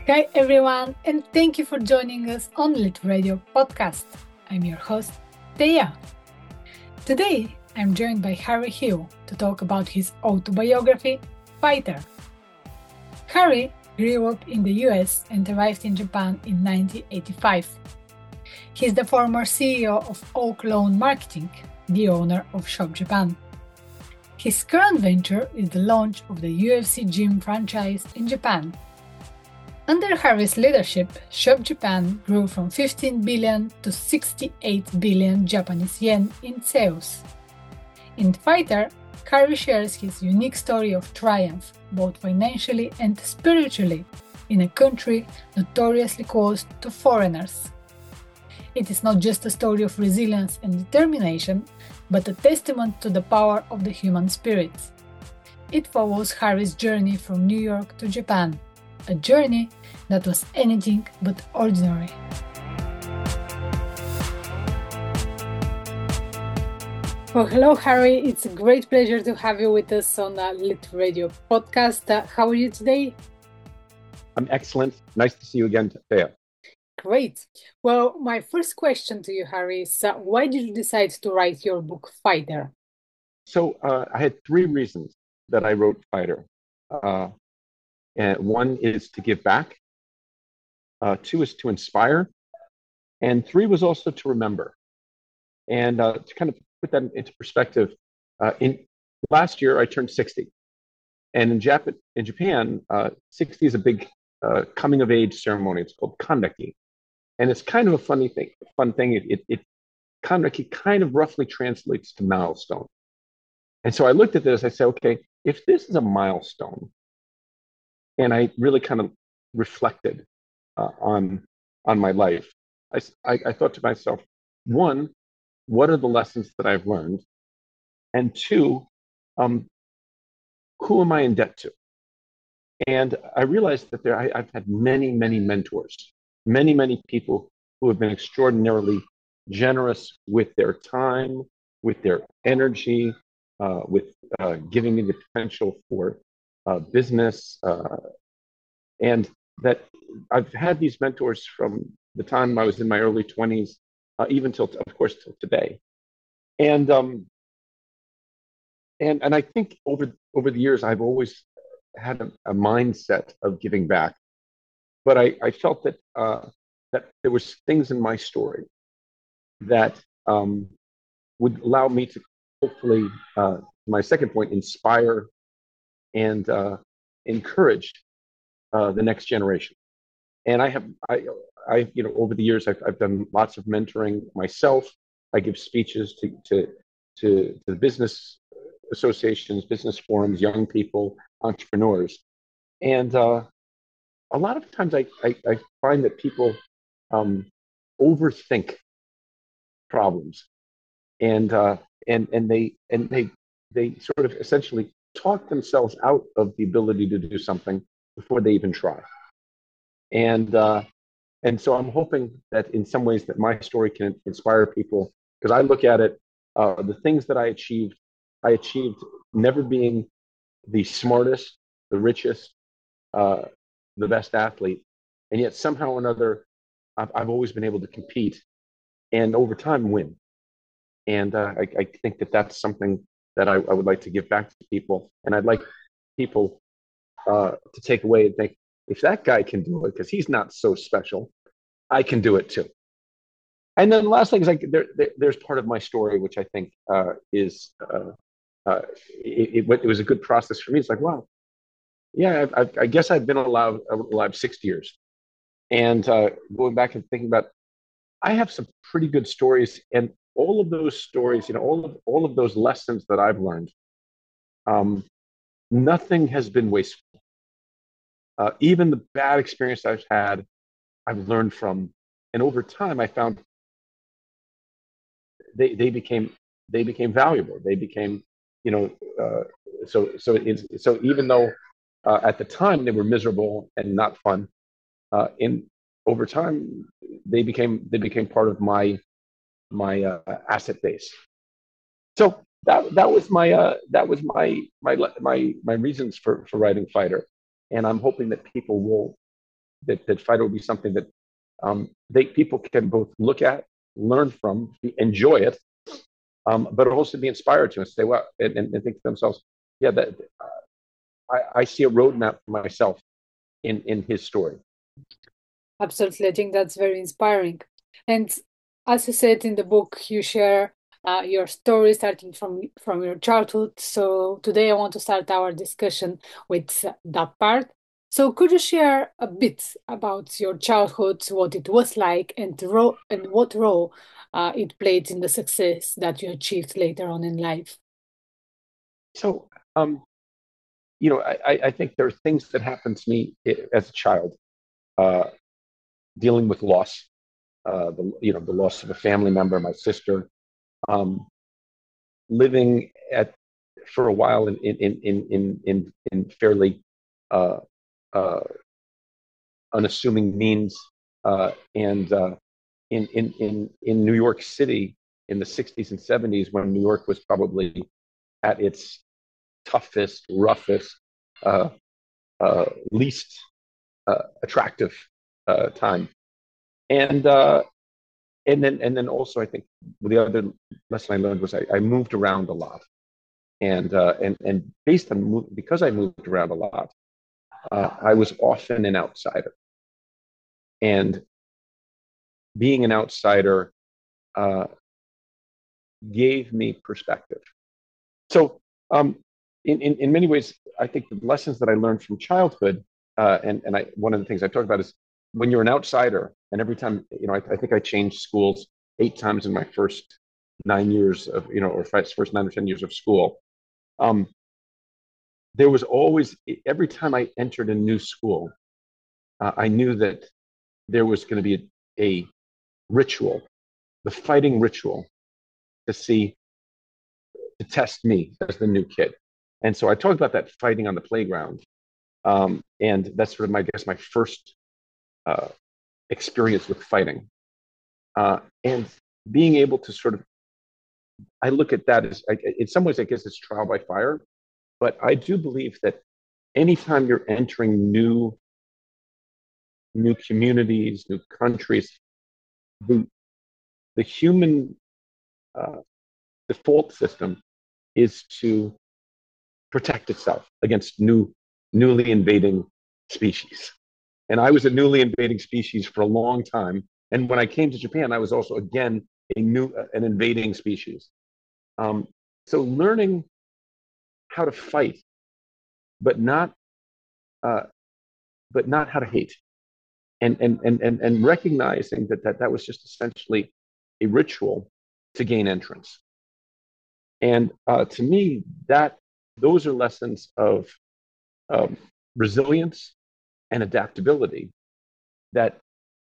Hi everyone, and thank you for joining us on Lit Radio Podcast. I'm your host, Thea. Today, I'm joined by Harry Hill to talk about his autobiography, Fighter. Harry grew up in the US and arrived in Japan in 1985. He's the former CEO of Oak Lawn Marketing, the owner of Shop Japan. His current venture is the launch of the UFC gym franchise in Japan. Under Harry's leadership, Shop Japan grew from 15 billion to 68 billion Japanese yen in sales. In Fighter, Harry shares his unique story of triumph, both financially and spiritually, in a country notoriously closed to foreigners. It is not just a story of resilience and determination, but a testament to the power of the human spirit. It follows Harry's journey from New York to Japan, a journey that was anything but ordinary. Well, hello, Harry. It's a great pleasure to have you with us on the Lit Radio podcast. How are you today? I'm excellent. Nice to see you again, Thea. Great. Well, my first question to you, Harry, is why did you decide to write your book, Fighter? So I had three reasons that I wrote Fighter. And one is to give back. Two is to inspire. And three was also to remember. And to kind of put that into perspective, in last year I turned 60. And in Japan, 60 is a big coming of age ceremony. It's called Kandaki. And it's kind of a fun thing. Kandaki kind of roughly translates to milestone. And so I looked at this, I said, okay, if this is a milestone, and I really kind of reflected on my life, I thought to myself, one, what are the lessons that I've learned? And two, who am I in debt to? And I realized that I've had many, many mentors, many people who have been extraordinarily generous with their time, with their energy, with giving me the potential for business, and that I've had these mentors from the time I was in my early 20s, even till today. And I think over the years I've always had a mindset of giving back, but I felt that that there was things in my story that would allow me to hopefully, my second point, inspire and encourage the next generation. And I over the years I've done lots of mentoring myself. I give speeches to the business associations, business forums, young people, entrepreneurs, and a lot of times I find that people overthink problems, and they sort of essentially talk themselves out of the ability to do something before they even try. And so I'm hoping that in some ways that my story can inspire people, because I look at it, the things that I achieved never being the smartest, the richest, the best athlete, and yet somehow or another, I've always been able to compete and over time win. And I think that that's something that I would like to give back to people, and I'd like people to take away and think, if that guy can do it, because he's not so special, I can do it too. And then the last thing is, there's part of my story which I think is it was a good process for me. It's like, wow, yeah, I guess I've been alive 6 years, and going back and thinking about, I have some pretty good stories, and all of those stories, all of those lessons that I've learned, nothing has been wasteful. Even the bad experience I've had, I've learned from, and over time, I found they became valuable. They became, so even though at the time they were miserable and not fun, over time they became part of my asset base. So that was my reasons for writing Fighter, and I'm hoping that people that fighter will be something that people can both look at, learn from, enjoy it, but also be inspired to and say, well, and think to themselves, yeah, that I see a roadmap for myself in his story. Absolutely. I think that's very inspiring. And as you said in the book, you share your story starting from your childhood. So today I want to start our discussion with that part. So could you share a bit about your childhood, what it was like, and what role it played in the success that you achieved later on in life? So, I think there are things that happened to me as a child, dealing with loss, the loss of a family member, my sister, um, living for a while in fairly uh, uh, unassuming means, and in New York City in the 60s and 70s, when New York was probably at its toughest, roughest, uh, least attractive time. And then also, I think the other lesson I learned was I moved around a lot, and based on because I moved around a lot, I was often an outsider, and being an outsider uh, gave me perspective. So, in many ways, I think the lessons that I learned from childhood, and one of the things I talk about is when you're an outsider, and every time, I think I changed schools 8 times in my first 9 years of, or first 9 or 10 years of school. Um, there was always, every time I entered a new school, I knew that there was going to be a ritual, the fighting ritual, to test me as the new kid. And so I talked about that fighting on the playground. And that's sort of, I guess, my first uh, experience with fighting. And being able to sort of, I look at that as, in some ways, I guess it's trial by fire. But I do believe that anytime you're entering new communities, new countries, the human default system is to protect itself against newly invading species. And I was a newly invading species for a long time. And when I came to Japan, I was also again an invading species. Um, so learning how to fight, but not uh, how to hate, and recognizing that was just essentially a ritual to gain entrance. And to me, those are lessons of um, resilience and adaptability that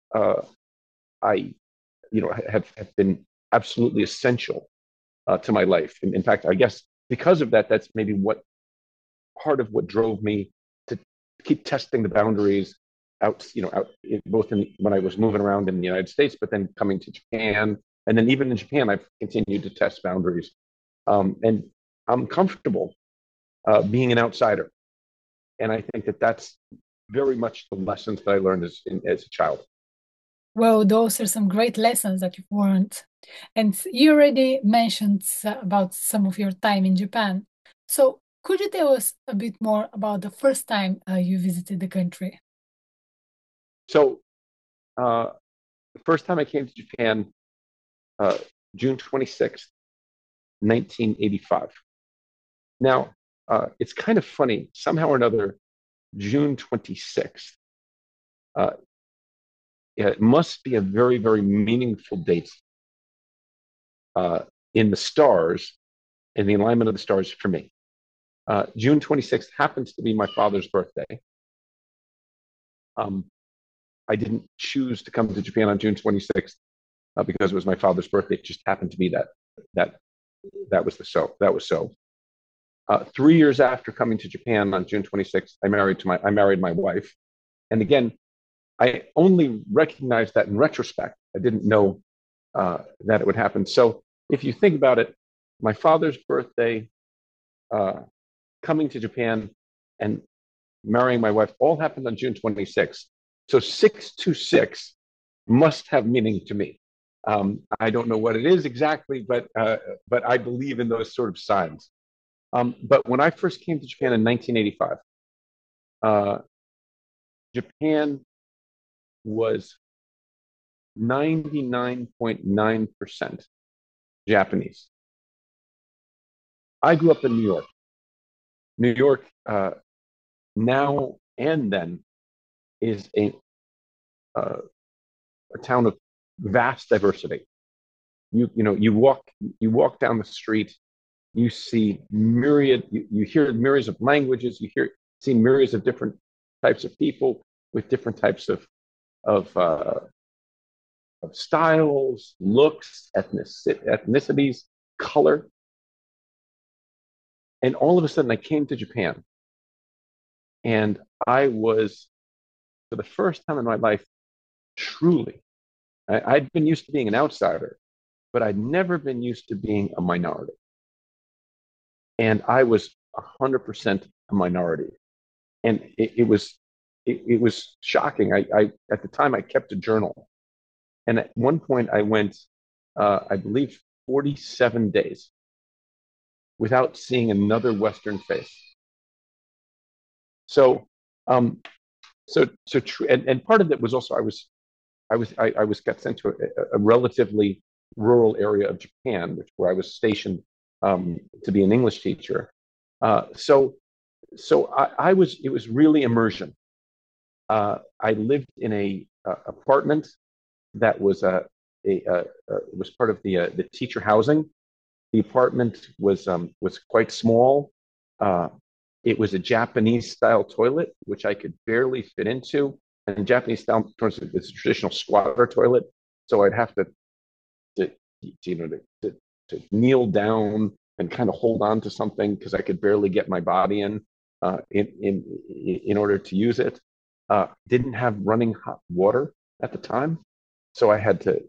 I, have been absolutely essential to my life. And in fact, I guess because of that, that's maybe part of what drove me to keep testing the boundaries out both when I was moving around in the United States, but then coming to Japan, and then even in Japan, I've continued to test boundaries, and I'm comfortable being an outsider, and I think that's very much the lessons that I learned as a child. Well, those are some great lessons that you've learned. And you already mentioned about some of your time in Japan. So could you tell us a bit more about the first time you visited the country? So the first time I came to Japan, uh, June 26th, 1985. Now, it's kind of funny, somehow or another, June 26th, it must be a very, very meaningful date uh, in the stars, in the alignment of the stars for me. June 26th happens to be my father's birthday. Um, I didn't choose to come to Japan on June 26th because it was my father's birthday. It just happened to be that that was so. 3 years after coming to Japan on June 26th, I married my wife. And again, I only recognized that in retrospect. I didn't know that it would happen. So if you think about it, my father's birthday, uh, coming to Japan, and marrying my wife all happened on June 26th. So 626 must have meaning to me. I don't know what it is exactly, but I believe in those sort of signs. But when I first came to Japan in 1985, uh, Japan was 99.9% Japanese. I grew up in New York. New York, now and then, is uh, a town of vast diversity. You walk down the street, you see you hear myriads of languages, see myriads of different types of people with different types of, uh, of styles, looks, ethnicities, color. And all of a sudden, I came to Japan, and I was, for the first time in my life, truly, I'd been used to being an outsider, but I'd never been used to being a minority. And I was 100% a minority. And it was shocking. I at the time I kept a journal, and at one point I went, I believe, 47 days without seeing another Western face. So, um, and part of it was also I was got sent to a relatively rural area of Japan, where I was stationed, to be an English teacher. So it was really immersion. I lived in a apartment that was part of the teacher housing. The apartment was quite small. Uh, it was a Japanese style toilet, which I could barely fit into. And Japanese style toilets is a traditional squatter toilet, so I'd have to you know to kneel down and kind of hold on to something because I could barely get my body in order to use it. Didn't have running hot water at the time, so I had to.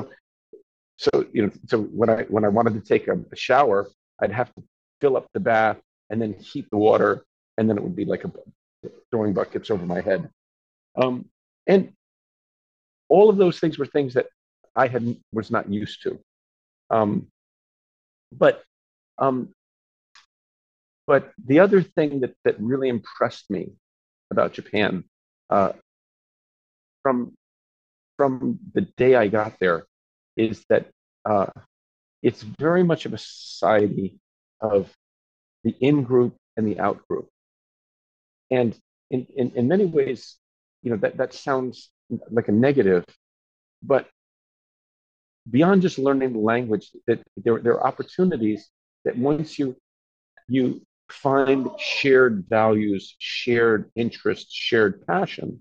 So when I wanted to take a shower, I'd have to fill up the bath and then heat the water, and then it would be like throwing buckets over my head. And all of those things were things that was not used to. Um, but um, but the other thing that really impressed me about Japan, uh, from the day I got there, is that uh, it's very much of a society of the in group and the out group. And in many ways, that sounds like a negative, but beyond just learning the language, that there are opportunities that once you find shared values, shared interests, shared passion,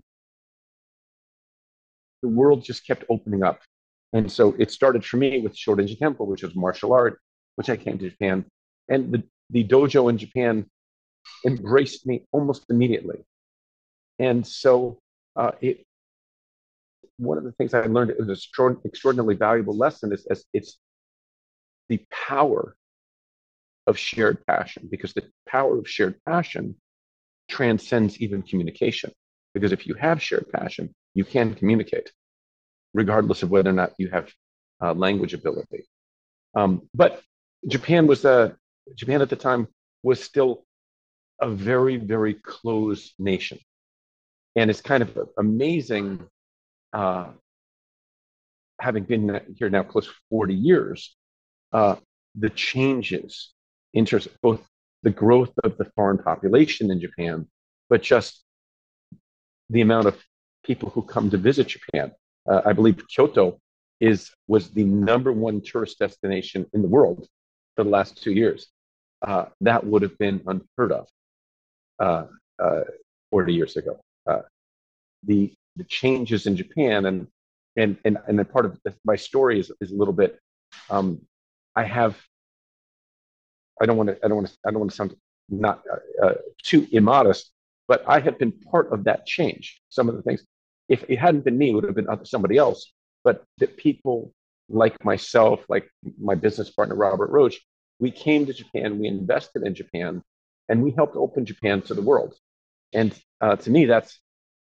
the world just kept opening up. And so it started for me with Shorinji Kempo, which was martial art, which I came to Japan. And the dojo in Japan embraced me almost immediately. And so one of the things I learned, it was an extraordinarily valuable lesson, is it's the power of shared passion, because the power of shared passion transcends even communication. Because if you have shared passion, you can communicate, regardless of whether or not you have language ability. But Japan Japan at the time was still a very, very closed nation, and it's kind of amazing, uh, having been here now close to 40 years, uh, the changes in terms of both the growth of the foreign population in Japan, but just the amount of people who come to visit Japan. I believe Kyoto was the number one tourist destination in the world for the last 2 years. That would have been unheard of uh, uh, 40 years ago. The changes in Japan, and a part of my story is a little bit. Um, I have. I don't want to sound not too immodest, but I have been part of that change. Some of the things, if it hadn't been me, it would have been somebody else. But that people like myself, like my business partner Robert Roach, we came to Japan, we invested in Japan, and we helped open Japan to the world. And to me,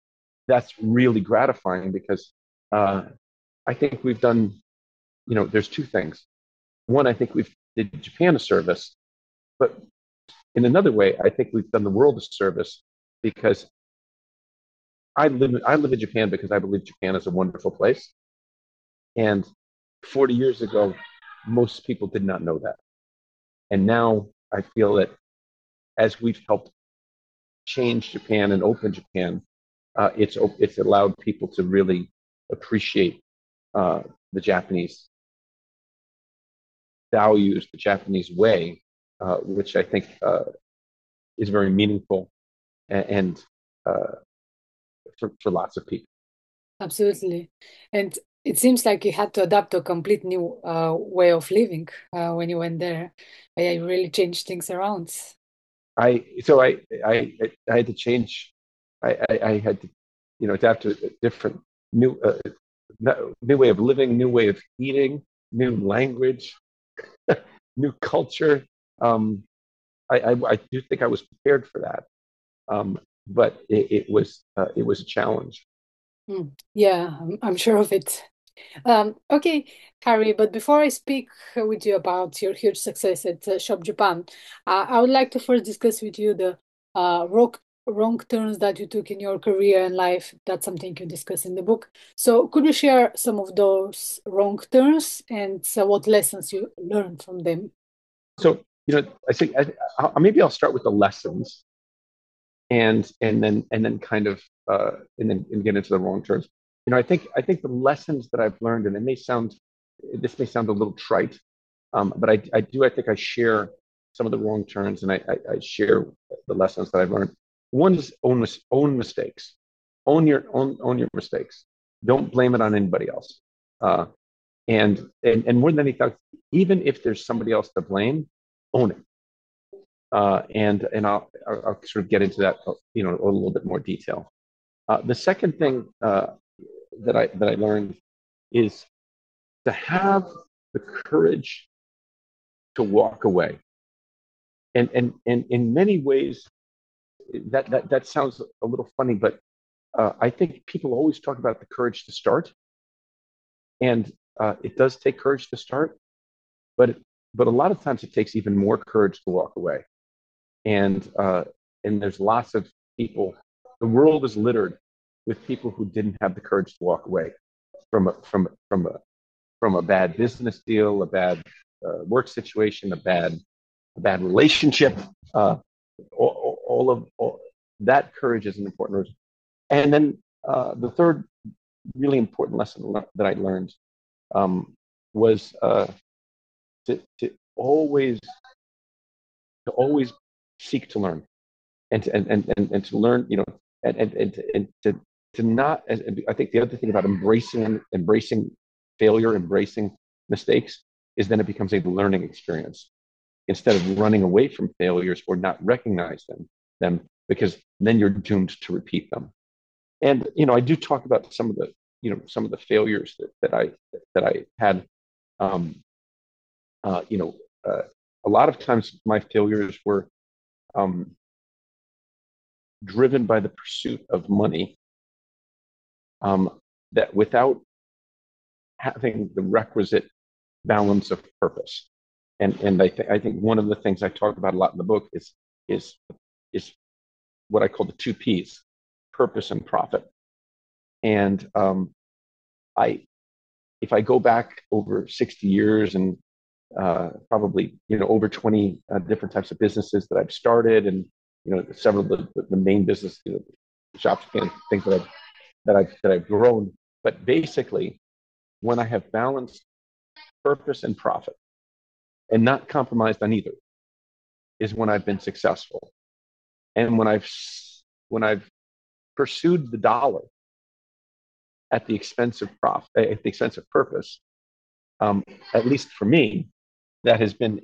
that's really gratifying because I think we've done, there's two things. One, I think we've did Japan a service, but in another way, I think we've done the world a service because I live in Japan because I believe Japan is a wonderful place. And 40 years ago, most people did not know that. And now I feel that as we've helped change Japan and open Japan, it's allowed people to really appreciate uh, the Japanese values, the Japanese way, which I think is very meaningful and for lots of people. Absolutely. And it seems like you had to adapt to a complete new way of living when you went there. You really changed things around. I had to change. I had to adapt to a different new new way of living, new way of eating, new language, new culture. Um, I do think I was prepared for that, but it was a challenge. Yeah, I'm sure of it. Okay, Harry, but before I speak with you about your huge success at Shop Japan, I would like to first discuss with you the wrong turns that you took in your career and life. That's something you discuss in the book. So, could you share some of those wrong turns and what lessons you learned from them? So I think maybe I'll start with the lessons and then kind of and get into the wrong turns. I think the lessons that I've learned, and this may sound a little trite, but I think I share some of the wrong turns, and I share the lessons that I've learned. One is own mistakes, own your mistakes. Don't blame it on anybody else. And more than anything, even if there's somebody else to blame, own it. And I'll sort of get into that, a little bit more detail. The second thing that I learned is to have the courage to walk away. And in many ways, that sounds a little funny, but I think people always talk about the courage to start, and it does take courage to start, but a lot of times it takes even more courage to walk away. And there's lots of people. The world is littered with people who didn't have the courage to walk away from a bad business deal, a bad work situation, a bad relationship. All that courage is an important word. And then the third really important lesson that I learned was to always seek to learn and to learn, and to not. I think the other thing about embracing failure, embracing mistakes, is then it becomes a learning experience instead of running away from failures or not recognize them because then you're doomed to repeat them. And I do talk about some of the failures that I had. Um, you know, a lot of times my failures were um, driven by the pursuit of money, that without having the requisite balance of purpose. And I think one of the things I talk about a lot in the book is is what I call the two P's: purpose and profit. And I if I go back over 60 years and probably over 20 different types of businesses that I've started, and several of the main business, shops and things that I've grown. But basically, when I have balanced purpose and profit and not compromised on either, is when I've been successful. And when I've pursued the dollar at the expense of profit, at the expense of purpose, um, at least for me, that has been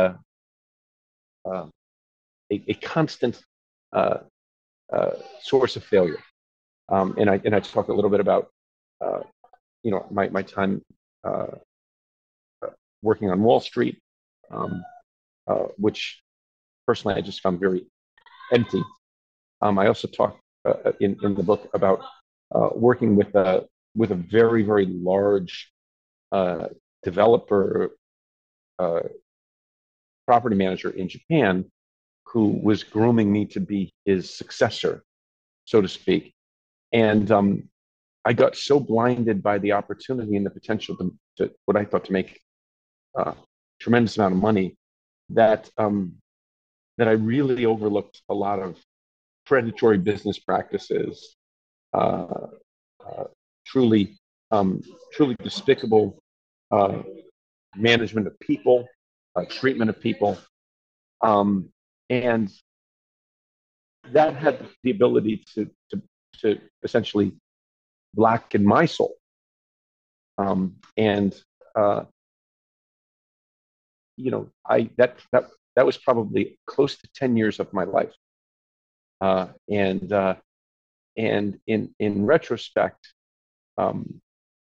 uh, a constant uh, source of failure. And I talk a little bit about uh, my time uh, working on Wall Street, um, which personally I just found very empty. I also talk in the book about working with a very, very large developer, uh, property manager in Japan, who was grooming me to be his successor, so to speak. And I got so blinded by the opportunity and the potential to what I thought to make a tremendous amount of money that that I really overlooked a lot of predatory business practices, uh, uh, truly truly despicable uh, management of people, treatment of people, um, and that had the ability to essentially blacken my soul. And uh, I that was probably close to 10 years of my life. Uh, and uh, and in retrospect, um,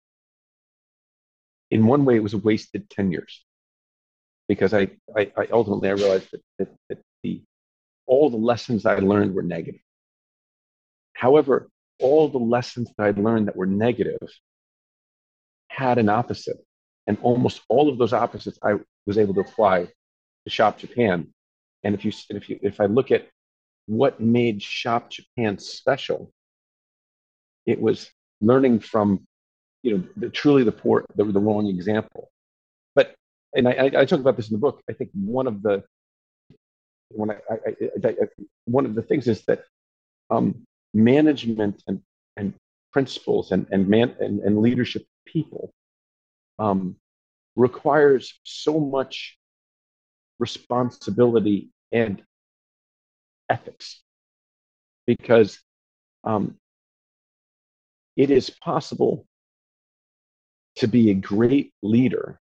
in one way, it was a wasted 10 years because I ultimately I realized that all the lessons I learned were negative. However, all the lessons that I learned that were negative had an opposite, and almost all of those opposites I was able to apply to Shop Japan. And if I look at what made Shop Japan special, it was learning from truly the poor, the wrong example. But and I talk about this in the book. I think one of the when I one of the things is that management and principles and leadership people um, requires so much responsibility and ethics because um, it is possible to be a great leader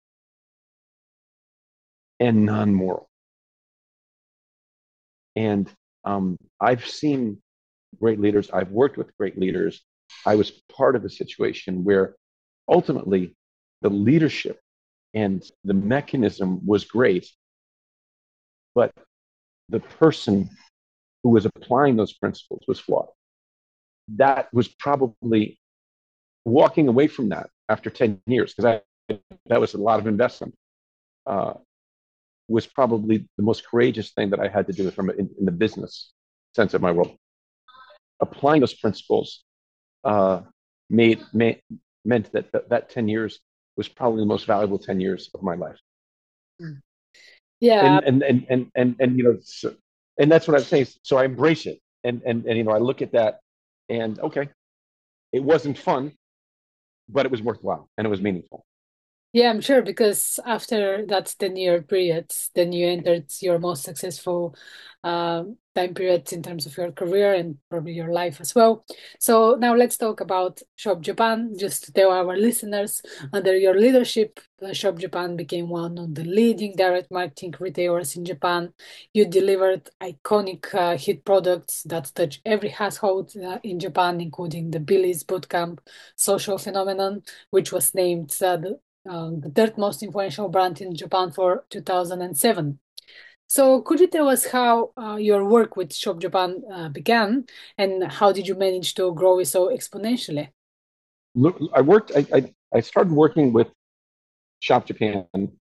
and non-moral. And I've seen great leaders. I've worked with great leaders. I was part of a situation where ultimately the leadership and the mechanism was great, but the person who was applying those principles was flawed. That was probably walking away from that after 10 years, because that was a lot of investment, uh, was probably the most courageous thing that I had to do in the business sense of my world. Applying those principles uh, meant that 10 years was probably the most valuable 10 years of my life. Yeah. And that's what I'm saying. So I embrace it. And I look at that and okay, it wasn't fun, but it was worthwhile and it was meaningful. Yeah, I'm sure, because after that 10-year period, then you entered your most successful time period in terms of your career and probably your life as well. So now let's talk about Shop Japan. Just to tell our listeners, under your leadership, Shop Japan became one of the leading direct marketing retailers in Japan. You delivered iconic hit products that touch every household in Japan, including the Billy's Bootcamp social phenomenon, which was named the third most influential brand in Japan for 2007. So could you tell us how your work with Shop Japan began, and how did you manage to grow it so exponentially? Look, I started working with Shop Japan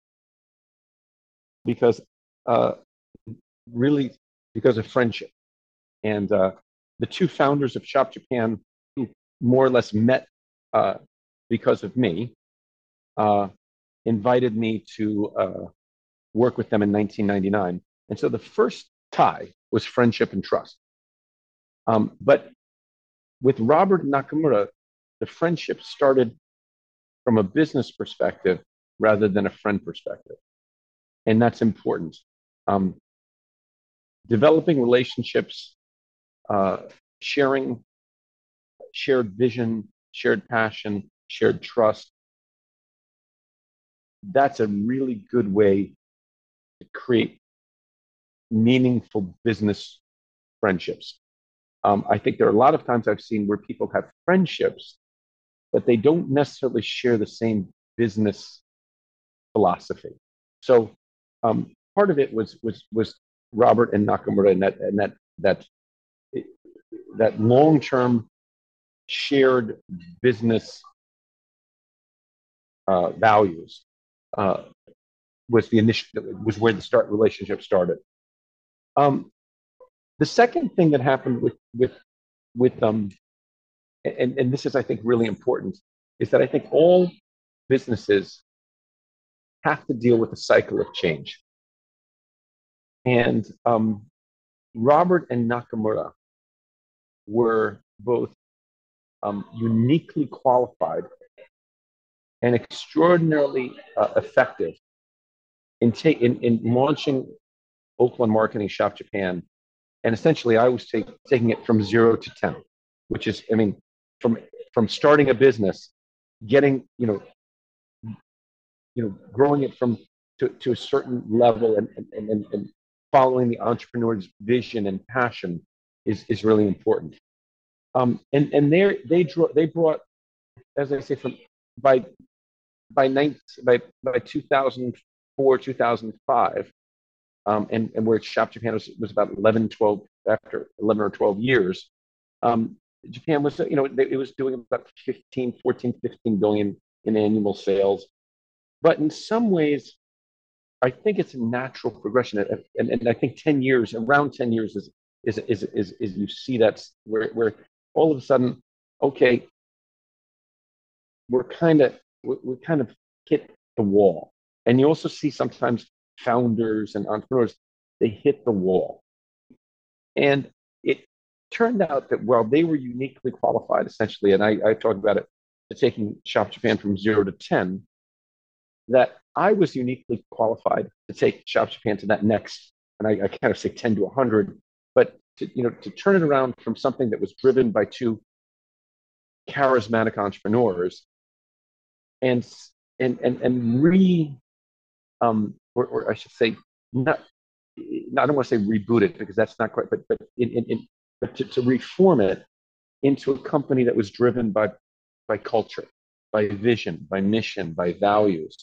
because uh, really because of friendship. And the two founders of Shop Japan, who more or less met because of me, invited me to work with them in 1999. And so the first tie was friendship and trust. But with Robert Nakamura, the friendship started from a business perspective rather than a friend perspective. And that's important. Um, Developing relationships, uh, sharing shared vision, shared passion, shared trust. That's a really good way to create meaningful business friendships. I think there are a lot of times I've seen where people have friendships, but they don't necessarily share the same business philosophy. So part of it was Robert and Nakamura and that long term shared business values was the initial was where the relationship started. The second thing that happened with and this is I think really important is that I think all businesses have to deal with the cycle of change. And Robert and Nakamura were both uniquely qualified and extraordinarily effective in launching Oakland Marketing Shop Japan. And essentially, I was taking it from 0 to 10, which is, I mean, from starting a business, getting, growing it to a certain level and following the entrepreneur's vision and passion is really important. And they brought, as I say, by 2004, 2005, and where Shop Japan was about 11, 12, after 11 or 12 years, Japan was, it was doing about 15 billion in annual sales. But in some ways, I think it's a natural progression. And I think 10 years, around 10 years is you see that's where all of a sudden, okay, we kind of hit the wall. And you also see sometimes founders and entrepreneurs, they hit the wall. And it turned out that while they were uniquely qualified, essentially, and I talked about it, taking Shop Japan from 0 to 10, that I was uniquely qualified to take Shop Japan to that next, and I kind of say 10 to 100, but to turn it around from something that was driven by two charismatic entrepreneurs and or I should say, not, I don't want to say reboot it because that's not quite, but to reform it into a company that was driven by culture, by vision, by mission, by values.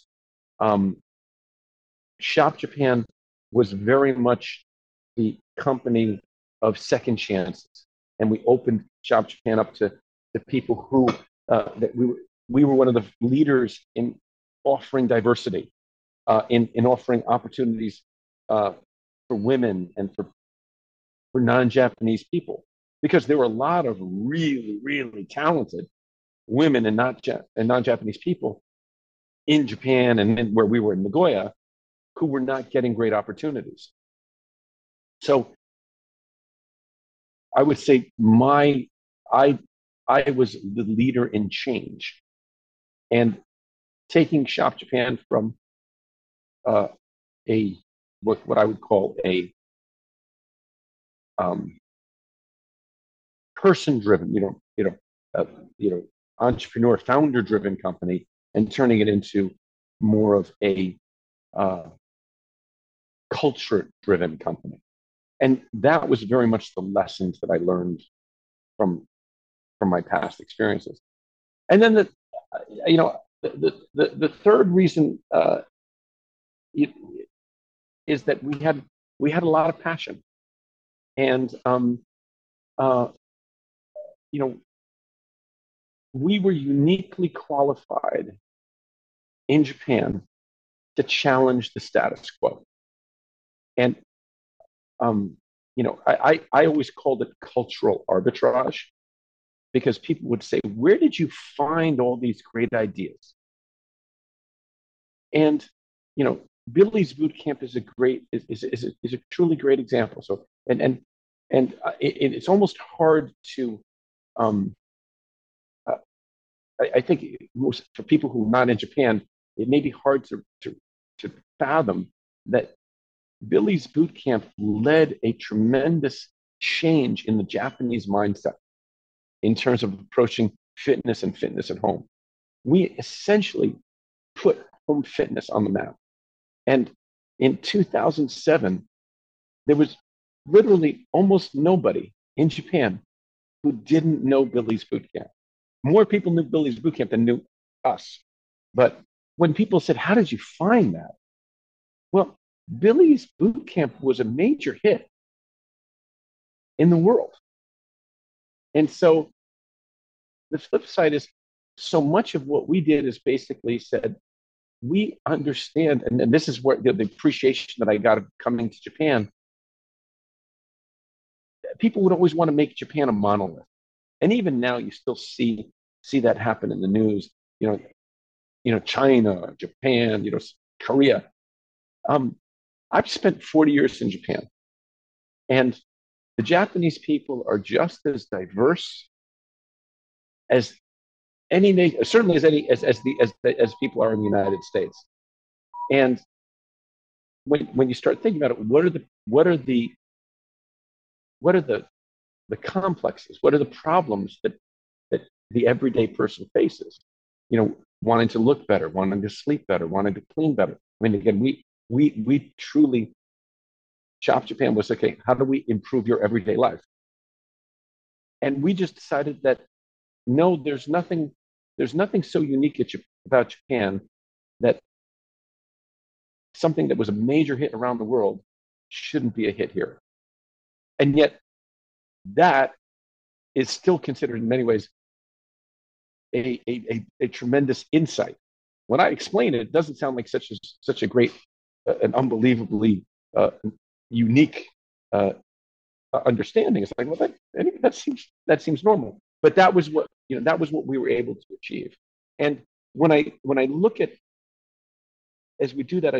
Shop Japan was very much the company of second chances, and we opened Shop Japan up to people who that we were one of the leaders in offering diversity, in offering opportunities for women and for non-Japanese people, because there were a lot of really, really talented women and non-Japanese people in Japan and where we were in Nagoya who were not getting great opportunities. So I would say I was the leader in change, and taking Shop Japan from what I would call a person-driven, entrepreneur, founder-driven company, and turning it into more of a culture-driven company. And that was very much the lessons that I learned from my past experiences. And then the third reason is that we had a lot of passion, and we were uniquely qualified in Japan to challenge the status quo. And I always called it cultural arbitrage, because people would say, "Where did you find all these great ideas?" And Billy's Boot Camp is a truly great example. So it's almost hard to I think most for people who are not in Japan, it may be hard to fathom that Billy's Boot Camp led a tremendous change in the Japanese mindset in terms of approaching fitness and fitness at home. We essentially put home fitness on the map. And in 2007, there was literally almost nobody in Japan who didn't know Billy's Boot Camp. More people knew Billy's Boot Camp than knew us. But when people said, "How did you find that?" Well, Billy's Boot Camp was a major hit in the world. And so the flip side is so much of what we did is basically said, we understand, and this is where the appreciation that I got of coming to Japan. People would always want to make Japan a monolith, and even now you still see that happen in the news. China, Japan, Korea. I've spent 40 years in Japan, and the Japanese people are just as diverse as any nation, certainly as people are in the United States. And when you start thinking about it, what are the complexes? What are the problems that the everyday person faces? Wanting to look better, wanting to sleep better, wanting to clean better. I mean, again, we truly, Shop Japan was, okay, how do we improve your everyday life? And we just decided that no, there's nothing so unique about Japan that something that was a major hit around the world shouldn't be a hit here. And yet that is still considered in many ways a tremendous insight. When I explain it, it doesn't sound like such a great, an unbelievably unique understanding. It's like, well, that seems normal. But that was what we were able to achieve. And when I look at, as we do that,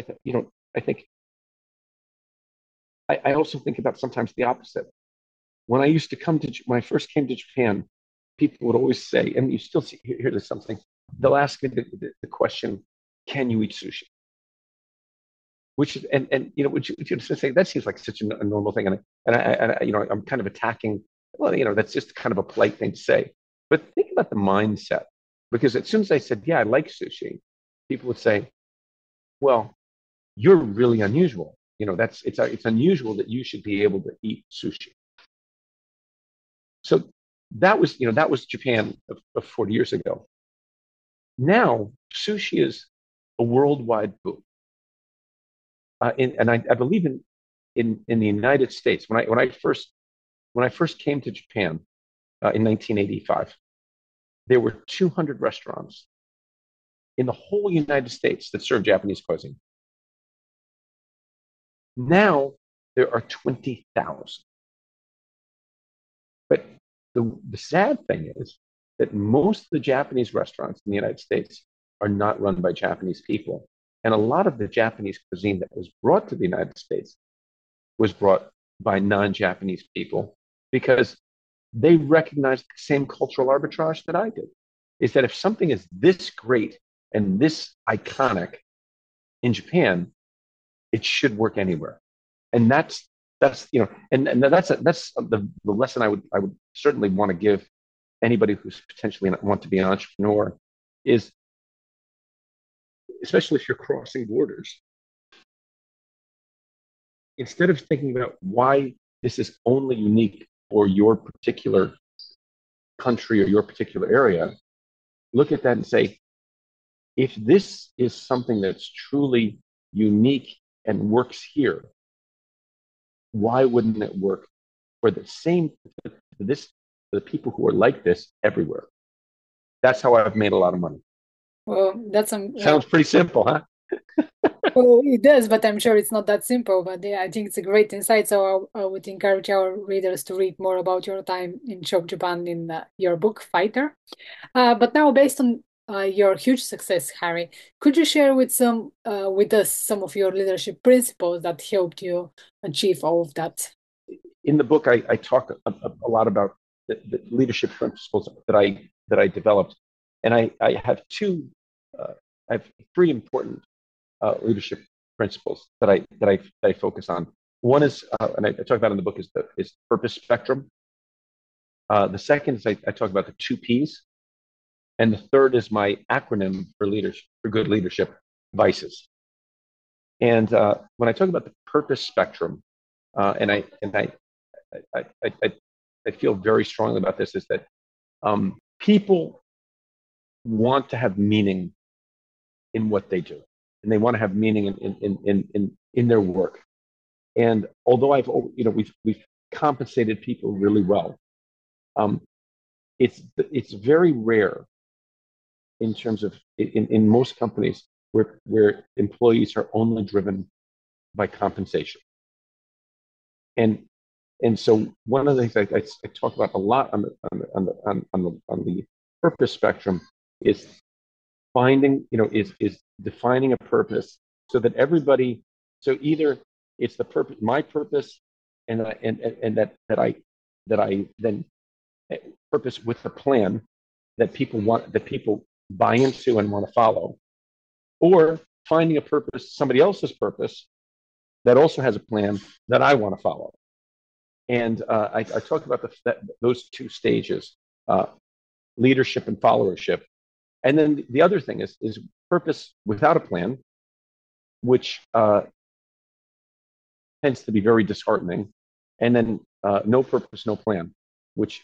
I also think about sometimes the opposite. When I first came to Japan, people would always say, and you still hear this something, they'll ask me the question, can you eat sushi? Which is, which you say, that seems like such a normal thing. And I'm kind of attacking, well, that's just kind of a polite thing to say. But think about the mindset, because as soon as I said, yeah, I like sushi, people would say, well, you're really unusual. It's unusual that you should be able to eat sushi. So that was Japan of 40 years ago. Now sushi is a worldwide boom, and I believe in the United States. When I first came to Japan in 1985, there were 200 restaurants in the whole United States that serve Japanese cuisine. Now there are 20,000. But the sad thing is that most of the Japanese restaurants in the United States are not run by Japanese people. And a lot of the Japanese cuisine that was brought to the United States was brought by non-Japanese people, because they recognize the same cultural arbitrage that I did. Is that if something is this great and this iconic in Japan, it should work anywhere. And that's that's the lesson I would certainly want to give anybody who's potentially want to be an entrepreneur, is especially if you're crossing borders, instead of thinking about why this is only unique for your particular country or your particular area, look at that and say, if this is something that's truly unique and works here, why wouldn't it work for the people who are like this everywhere? That's how I've made a lot of money. Well, sounds pretty simple, huh? Well, it does, but I'm sure it's not that simple. But yeah, I think it's a great insight. So I would encourage our readers to read more about your time in Shop Japan in your book, Fighter. But now, based on your huge success, Harry, could you share with us some of your leadership principles that helped you achieve all of that? In the book, I talk a lot about the leadership principles that I developed, and I have three important leadership principles that I focus on. One is, and I talk about in the book, is purpose spectrum. The second is I talk about the 2 Ps, and the third is my acronym for good leadership, VICES. And when I talk about the purpose spectrum, and I feel very strongly about this, is that people want to have meaning in what they do, and they want to have meaning in their work. And although we've compensated people really well, it's very rare in terms of in most companies where employees are only driven by compensation. And and so one of the things I talk about a lot on the purpose spectrum is finding, is defining a purpose so that everybody, so either it's the purpose, my purpose, and that I then purpose with the plan that people buy into and want to follow, or finding a purpose, somebody else's purpose that also has a plan that I want to follow. And I talk about those two stages, leadership and followership. And then the other thing is purpose without a plan, which tends to be very disheartening. And then no purpose, no plan, which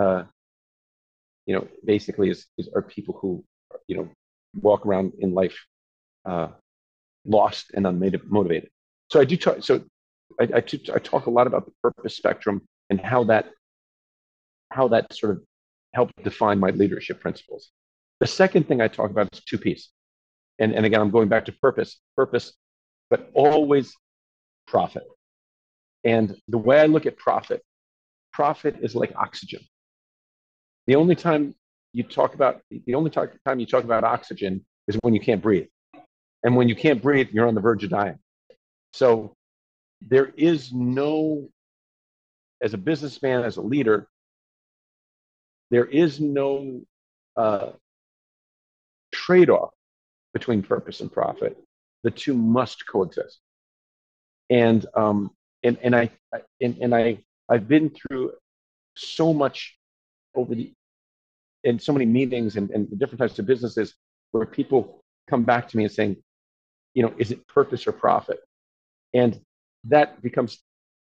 basically are people who walk around in life lost and unmotivated. So I do talk. So I talk a lot about the purpose spectrum and how that sort of helped define my leadership principles. The second thing I talk about is two P's, and again I'm going back to purpose, but always profit. And the way I look at profit is like oxygen. The only time you talk about oxygen is when you can't breathe, and when you can't breathe, you're on the verge of dying. So there is no, as a businessman, as a leader, there is no trade-off between purpose and profit. The two must coexist. And I've been through so much in so many meetings and different types of businesses where people come back to me and saying, is it purpose or profit? And that becomes,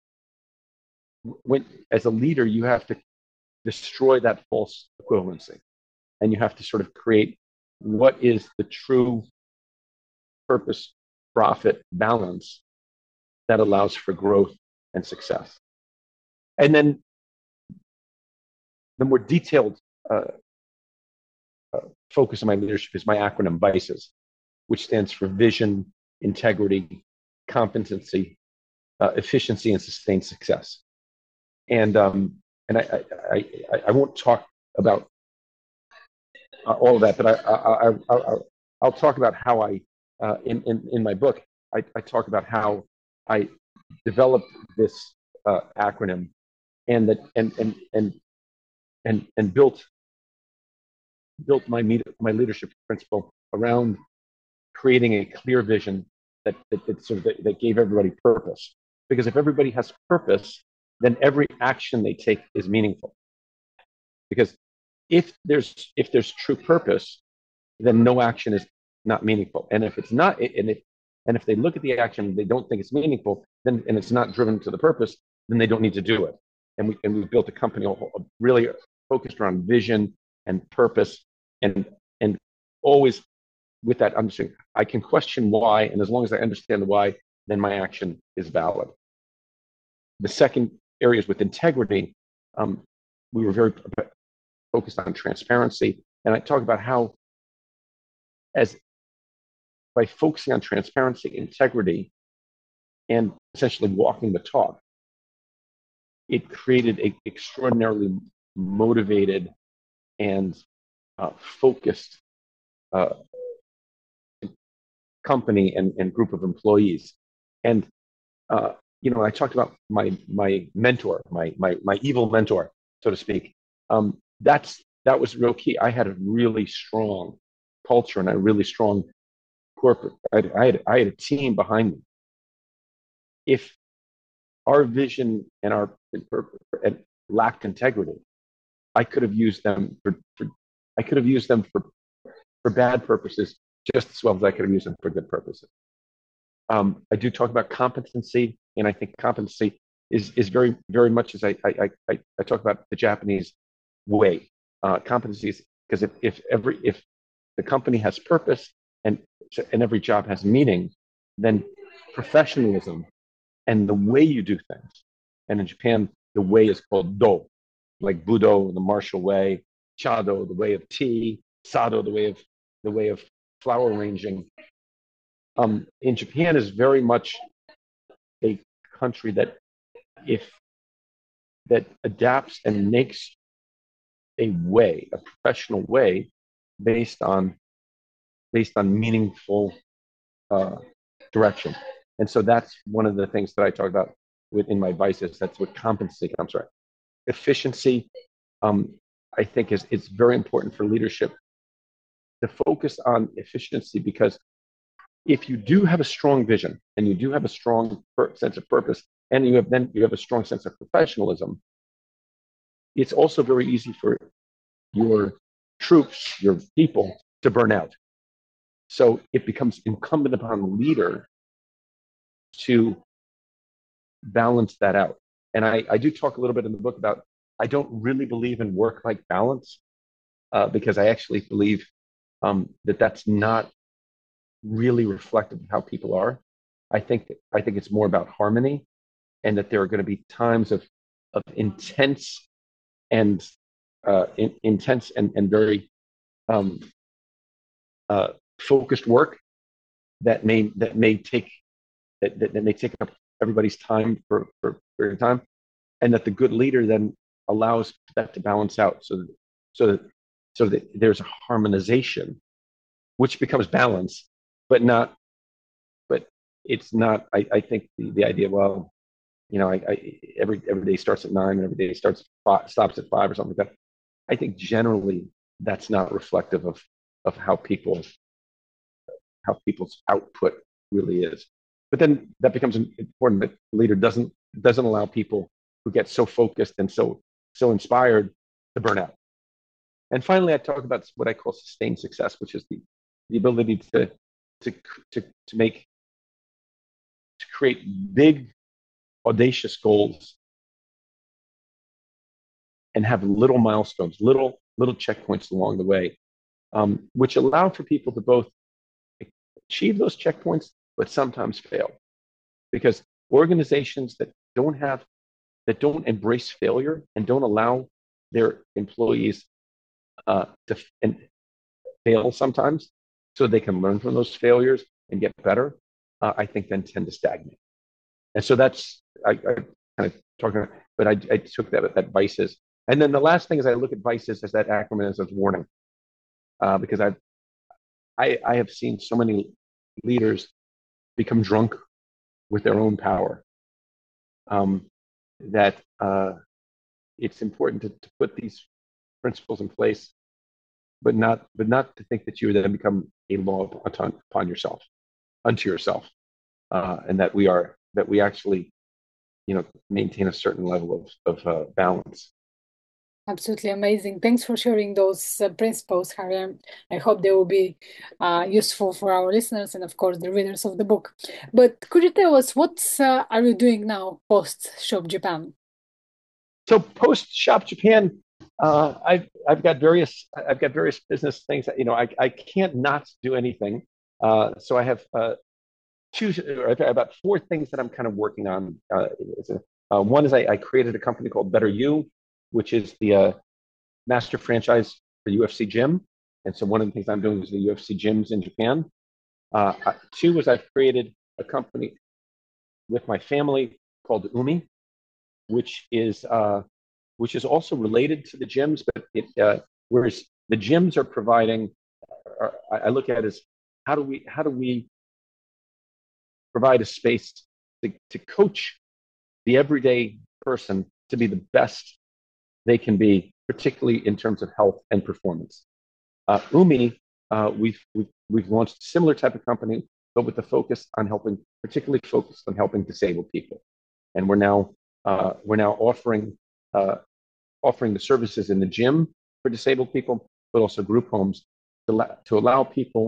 when as a leader, you have to destroy that false equivalency, and you have to sort of create what is the true purpose profit balance that allows for growth and success. And then the more detailed focus of my leadership is my acronym VICES, which stands for vision, integrity, competency, efficiency, and sustained success. And I won't talk about all of that, but I'll talk about how in my book I talk about how I developed this acronym and built my leadership principle around creating a clear vision that gave everybody purpose. Because if everybody has purpose, then every action they take is meaningful. Because if there's true purpose, then no action is not meaningful. And if it's not, and if they look at the action and they don't think it's meaningful, then and it's not driven to the purpose, then they don't need to do it. And we've built a company really focused around vision and purpose, and always with that understanding. I can question why, and as long as I understand the why, then my action is valid. The second area is with integrity. We were very focused on transparency, and I talk about how, as by focusing on transparency, integrity, and essentially walking the talk, it created an extraordinarily motivated and focused company and group of employees. And I talked about my mentor, my evil mentor, so to speak. That was real key. I had a really strong culture and a really strong corporate. I had a team behind me. If our vision and our lacked integrity, I could have used them for bad purposes just as well as I could have used them for good purposes. I do talk about competency, and I think competency is very, very much as I talk about the Japanese way. Competency is because if the company has purpose and every job has meaning, then professionalism and the way you do things, and in Japan the way is called do, like Budo, the martial way, chado, the way of tea, sado, the way of flower arranging. In Japan is very much a country that adapts and makes a professional way based on meaningful direction. And so that's one of the things that I talk about within my vices. That's what competency comes from. Efficiency, I think, is very important for leadership to focus on efficiency, because if you do have a strong vision and you do have a strong sense of purpose, and you have a strong sense of professionalism, it's also very easy for your troops, your people, to burn out. So it becomes incumbent upon the leader to balance that out. And I do talk a little bit in the book about, I don't really believe in work-life balance, because I actually believe that that's not really reflective of how people are. I think it's more about harmony, and that there are going to be times of intense and very focused work that may take up everybody's time for a period of time, and that the good leader then allows that to balance out, so that there's a harmonization, which becomes balance, but it's not. I think the idea, well, every day starts at 9 and every day stops at 5 or something like that. I think generally that's not reflective of how people's output really is. But then that becomes important, that the leader doesn't allow people who get so focused and so inspired to burn out. And finally, I talk about what I call sustained success, which is the ability to create big, audacious goals and have little milestones, little checkpoints along the way, which allow for people to both achieve those checkpoints, but sometimes fail, because organizations that don't embrace failure and don't allow their employees to fail sometimes, so they can learn from those failures and get better, I think then tend to stagnate. And so that's I kind of talking about, but I took that vices. And then the last thing is, I look at vices as that acronym as a warning, because I have seen so many leaders become drunk with their own power, that it's important to put these principles in place, but not to think that you then become a law upon yourself, unto yourself, and that we actually maintain a certain level of balance. Absolutely amazing. Thanks for sharing those principles, Harry. I hope they will be useful for our listeners and, of course, the readers of the book. But could you tell us, what are you doing now post Shop Japan? So post Shop Japan, I've got various business things that I can't not do anything. So I have about 4 things that I'm kind of working on. One is I created a company called Better You, which is the master franchise for UFC Gym. And so one of the things I'm doing is the UFC gyms in Japan. 2 is I've created a company with my family called Umi, which is also related to the gyms, but whereas the gyms are providing, I look at it as how do we provide a space to coach the everyday person to be the best they can be, particularly in terms of health and performance. Umi, we've launched a similar type of company, but with the particularly focused on helping disabled people, and we're now offering the services in the gym for disabled people, but also group homes to allow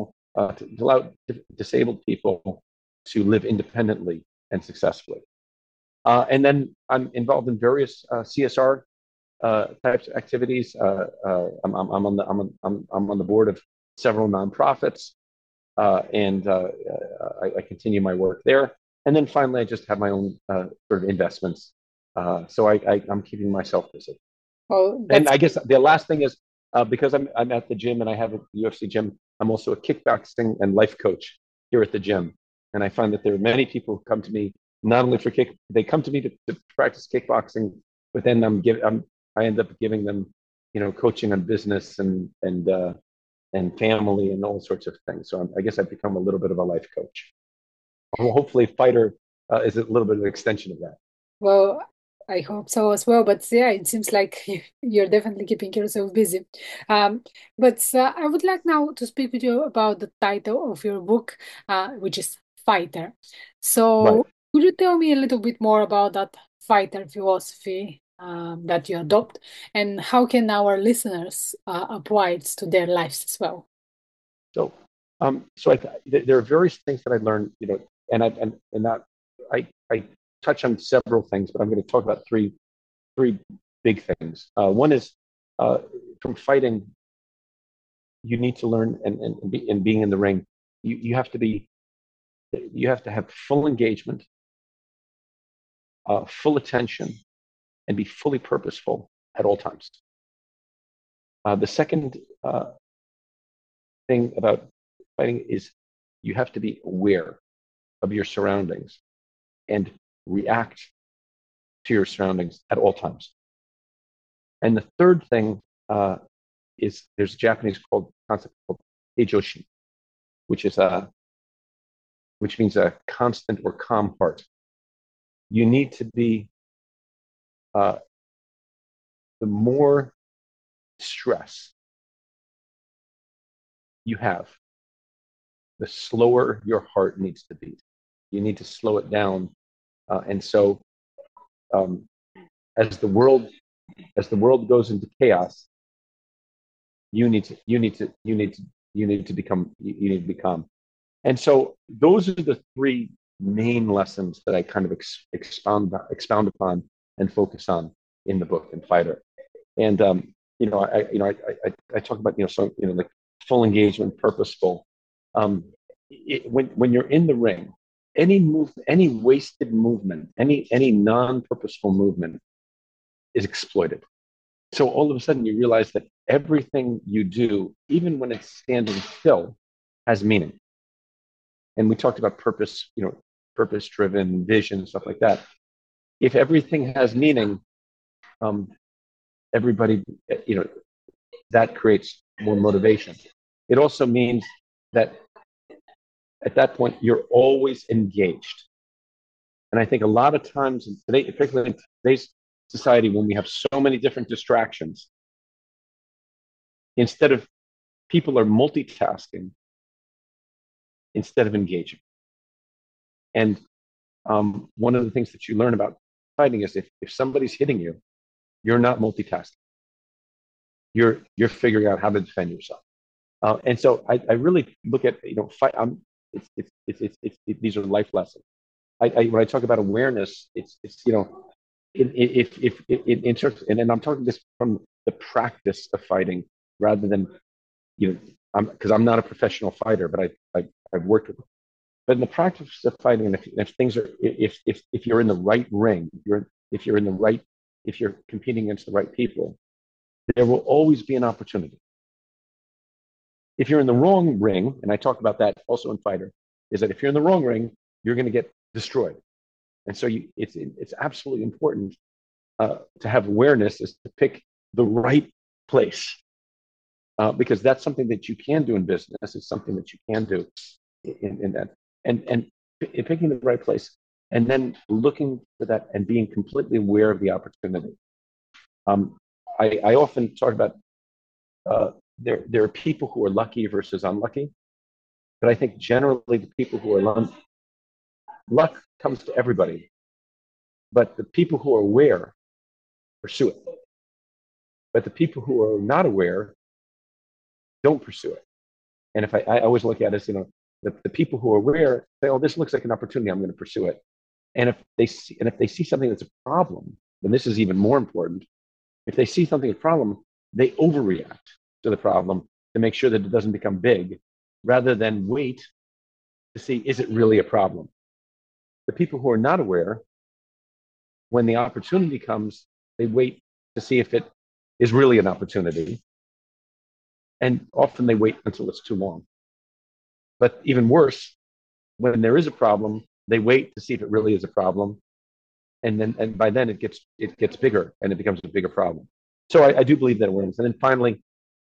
disabled people to live independently and successfully. And then I'm involved in various CSR types of activities. I'm on the board of several nonprofits, and I continue my work there. And then finally, I just have my own sort of investments. So I'm keeping myself busy. Well, and I guess the last thing is because I'm at the gym and I have a UFC gym. I'm also a kickboxing and life coach here at the gym, and I find that there are many people who come to me not only for kick, they come to me to practice kickboxing, but then I end up giving them, coaching on business and family and all sorts of things. So I guess I've become a little bit of a life coach. Well, hopefully, fighter is a little bit of an extension of that. Well, I hope so as well. But yeah, it seems like you're definitely keeping yourself busy. But I would like now to speak with you about the title of your book, which is Fighter. Right. So, could you tell me a little bit more about that fighter philosophy that you adopt, and how can our listeners apply it to their lives as well? So, there are various things that I learned, and that I touch on several things, but I'm going to talk about three big things. One is from fighting, you need to learn, and being in the ring, you have to have full engagement, full attention, and be fully purposeful at all times. The second thing about fighting is you have to be aware of your surroundings and react to your surroundings at all times. And the third thing is there's a Japanese concept called heijoshi, which means a constant or calm heart. You need to be the more stress you have, the slower your heart needs to beat. You need to slow it down, and so um, as the world goes into chaos, you need to be calm. And so those are the three main lessons that I kind of expound upon and focus on in the book in Fighter. And I talk about like full engagement, purposeful. When you're in the ring, any wasted movement, any non-purposeful movement is exploited. So all of a sudden you realize that everything you do, even when it's standing still, has meaning. And we talked about purpose, purpose-driven vision, stuff like that. If everything has meaning, everybody, that creates more motivation. It also means that at that point, you're always engaged. And I think a lot of times, particularly in today's society, when we have so many different distractions, instead of people are multitasking instead of engaging. And one of the things that you learn about fighting is if somebody's hitting you, you're not multitasking. You're figuring out how to defend yourself. And so I really look at fight. These are life lessons. When I talk about awareness, it's if in terms, and I'm talking this from the practice of fighting rather than because I'm not a professional fighter, but I've worked with them. But in the practice of fighting, and if you're in the right ring, if you're competing against the right people, there will always be an opportunity. If you're in the wrong ring, and I talk about that also in Fighter, is that if you're in the wrong ring, you're going to get destroyed. And so it's absolutely important to have awareness is to pick the right place because that's something that you can do in business. It's something that you can do in that. And picking the right place and then looking for that and being completely aware of the opportunity. I often talk about there are people who are lucky versus unlucky, but I think generally the people who are luck comes to everybody, but the people who are aware pursue it. But the people who are not aware don't pursue it. And if I always look at it as the people who are aware say, "Oh, this looks like an opportunity. I'm going to pursue it." And if they see something that's a problem, then this is even more important. If they see something a problem, they overreact to the problem to make sure that it doesn't become big, rather than wait to see is it really a problem. The people who are not aware, when the opportunity comes, they wait to see if it is really an opportunity. And often they wait until it's too long. But even worse, when there is a problem, they wait to see if it really is a problem. And by then it gets bigger and it becomes a bigger problem. So I do believe that awareness. And then finally,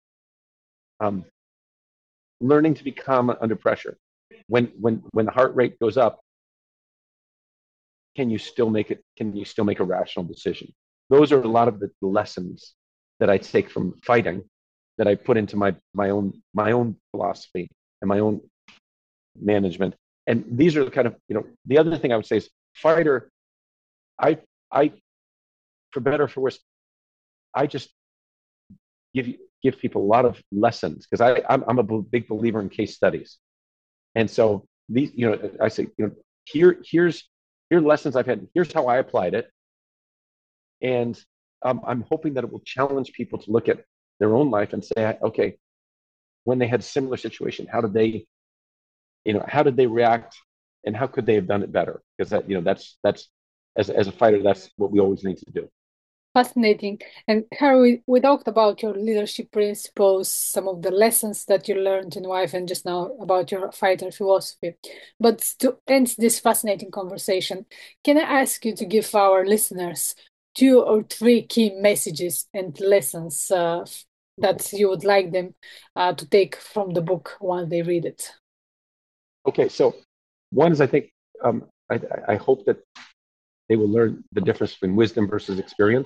learning to be calm under pressure. When the heart rate goes up, can you still make a rational decision? Those are a lot of the lessons that I take from fighting that I put into my own philosophy and my own management. And these are the kind of, the other thing I would say is fighter, I for better or for worse, I just give people a lot of lessons because I'm a big believer in case studies. And so these, I say, here's lessons I've had. Here's how I applied it. And I'm hoping that it will challenge people to look at their own life and say, okay, when they had a similar situation, how did they react, and how could they have done it better? Because that's as a fighter, that's what we always need to do. Fascinating. And Harry, we talked about your leadership principles, some of the lessons that you learned in life, and just now about your fighter philosophy. But to end this fascinating conversation, can I ask you to give our listeners 2 or 3 key messages and lessons that you would like them to take from the book while they read it? Okay, so one is I think I hope that they will learn the difference between wisdom versus experience.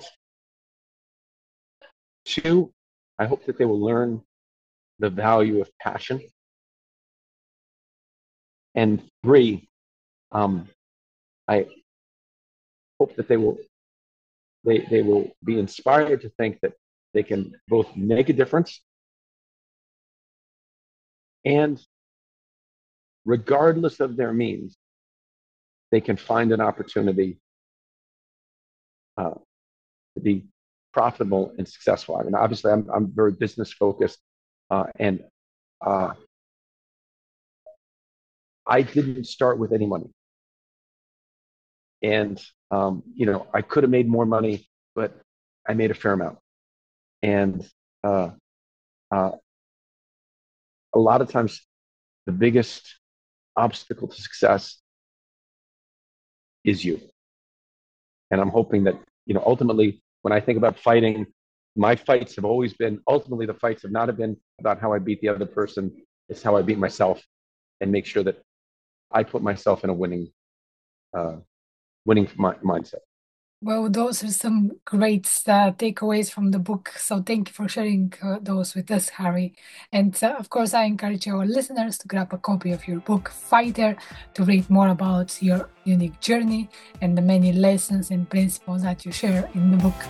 2, I hope that they will learn the value of passion. And 3, I hope that they will be inspired to think that they can both make a difference and, regardless of their means, they can find an opportunity to be profitable and successful. I mean, obviously, I'm very business focused, and I didn't start with any money. And I could have made more money, but I made a fair amount. And a lot of times, the biggest obstacle to success is you. And I'm hoping that, ultimately, when I think about fighting, my fights have always been, ultimately, the fights have not been about how I beat the other person. It's how I beat myself and make sure that I put myself in a winning mindset. Well, those are some great takeaways from the book. So thank you for sharing those with us, Harry. And of course, I encourage our listeners to grab a copy of your book, Fighter, to read more about your unique journey and the many lessons and principles that you share in the book.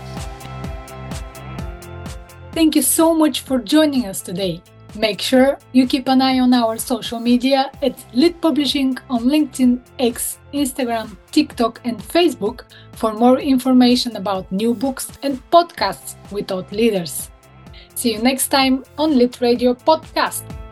Thank you so much for joining us today. Make sure you keep an eye on our social media at Lit Publishing on LinkedIn, X, Instagram, TikTok, and Facebook for more information about new books and podcasts with thought leaders. See you next time on Lit Radio Podcast.